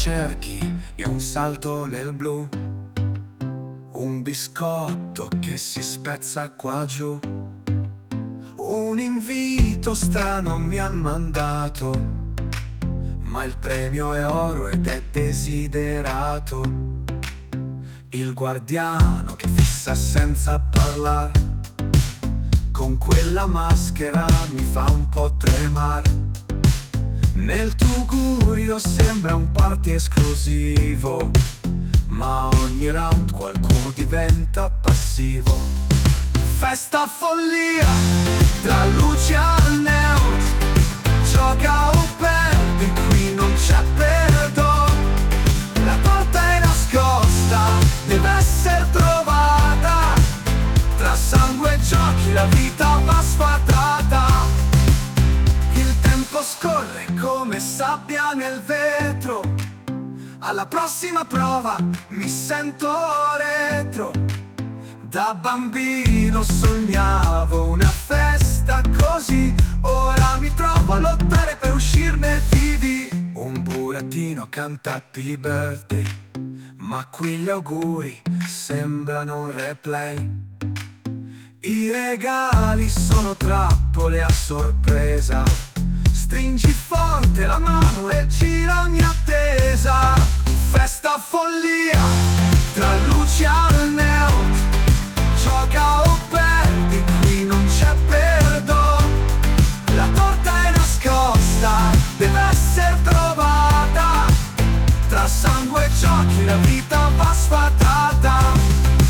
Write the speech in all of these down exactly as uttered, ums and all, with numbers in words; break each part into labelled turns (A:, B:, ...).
A: cerchi e un salto nel blu, un biscotto che si spezza qua giù, un invito strano mi han mandato, ma il premio è oro ed è desiderato. Il guardiano che fissa senza parlare, con quella maschera mi fa un po' tremare. Nel tugurio sembra un party esclusivo, ma ogni round qualcuno diventa passivo. Festa follia, tra luci al neon, gioca o perdi, qui non c'è perdono. La porta è nascosta, deve essere trovata, tra sangue e giochi la vita va sfatata. Il tempo scorre come sabbia nel vetro, alla prossima prova mi sento retro. Da bambino sognavo una festa così, ora mi trovo a lottare per uscirne vivi. Un burattino canta Happy Birthday, ma qui gli auguri sembrano un replay. I regali sono trappole a sorpresa, stringi forte la mano e gira ogni attesa. Festa follia, tra luci al neon, gioca o perdi, qui non c'è perdono. La torta è nascosta, deve essere trovata, tra sangue e giochi la vita va sfatata.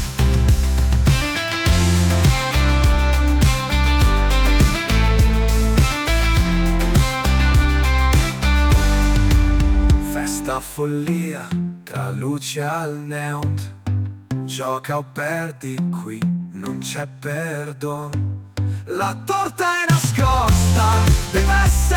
A: Festa follia, tra luci al neon, gioca o perdi, qui non c'è perdono. La torta è nascosta, deve essere